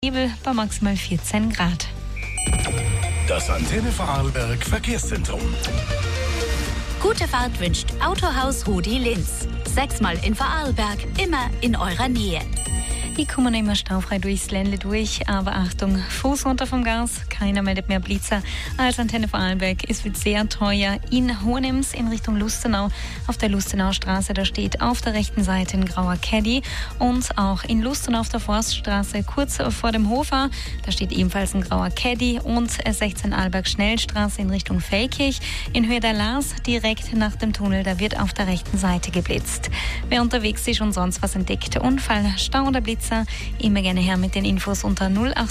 Nebel bei maximal 14 Grad. Das Antenne Vorarlberg Verkehrszentrum. Gute Fahrt wünscht Autohaus Rudi Linz. 6-mal in Vorarlberg, immer in eurer Nähe. Die kommen immer staufrei durchs Ländle durch, aber Achtung, Fuß runter vom Gas, keiner meldet mehr Blitzer. Als Antenne Vorarlberg, es wird sehr teuer. In Hohenems in Richtung Lustenau, auf der Lustenaustraße, da steht auf der rechten Seite ein grauer Caddy, und auch in Lustenau auf der Forststraße, kurz vor dem Hofer, da steht ebenfalls ein grauer Caddy, und 16 Alberg-Schnellstraße in Richtung Feldkirch, in Höhe der Lars, direkt nach dem Tunnel, da wird auf der rechten Seite geblitzt. Wer unterwegs ist und sonst was entdeckt, Unfall, Stau oder Blitzer, immer gerne her mit den Infos unter 08